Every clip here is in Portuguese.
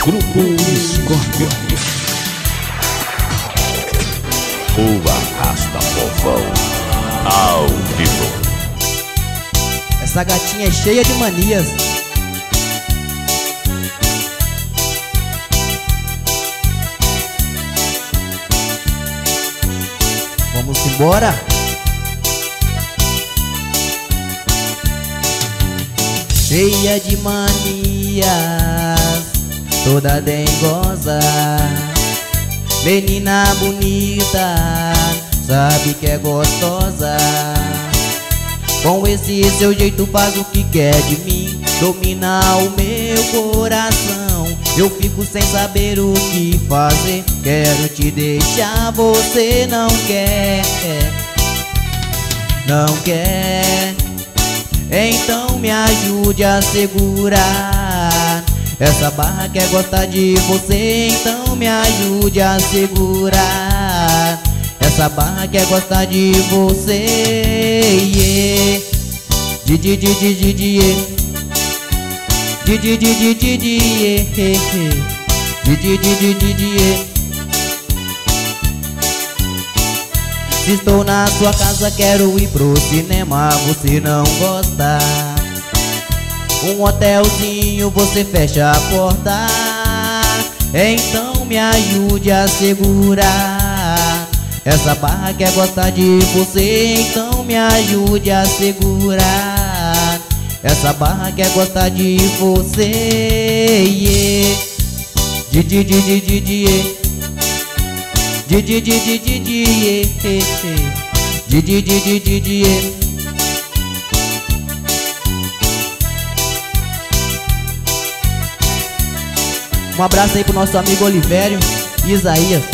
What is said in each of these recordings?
Grupo Scorpion. O Arrasta Fofão ao vivo. Essa gatinha é cheia de manias. Vamos embora. Cheia de manias, toda dengosa, menina bonita, sabe que é gostosa. Com esse seu jeito faz o que quer de mim, domina o meu coração. Eu fico sem saber o que fazer, quero te deixar, você não quer. Não quer. Então me ajude a segurar essa barra, quer gostar de você. Então me ajude a segurar essa barra, quer gostar de você. Yeah. Se estou na sua casa, quero ir pro cinema, você não gosta. Um hotelzinho, você fecha a porta. Então me ajude a segurar essa barra, quer gostar de você. Então me ajude a segurar essa barra, quer gostar de você. Yeah. Um abraço aí pro nosso amigo Olivério e Isaías.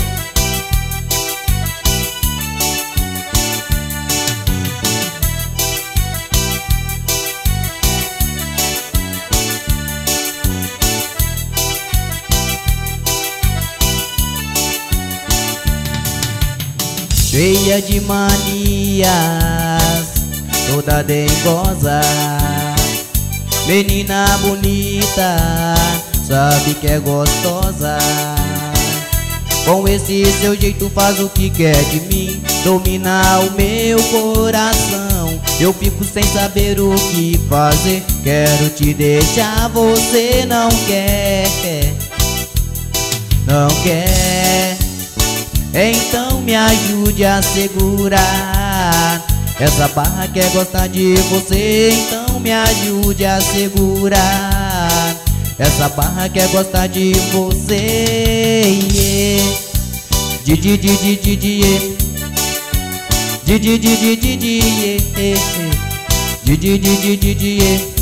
Cheia de manias, toda dengosa, menina bonita, sabe que é gostosa. Com esse seu jeito faz o que quer de mim, domina o meu coração. Eu fico sem saber o que fazer, quero te deixar, você não quer. Não quer. Então me ajude a segurar essa barra, quer gostar de você. Então me ajude a segurar essa barra, quer gostar de você. Yeah.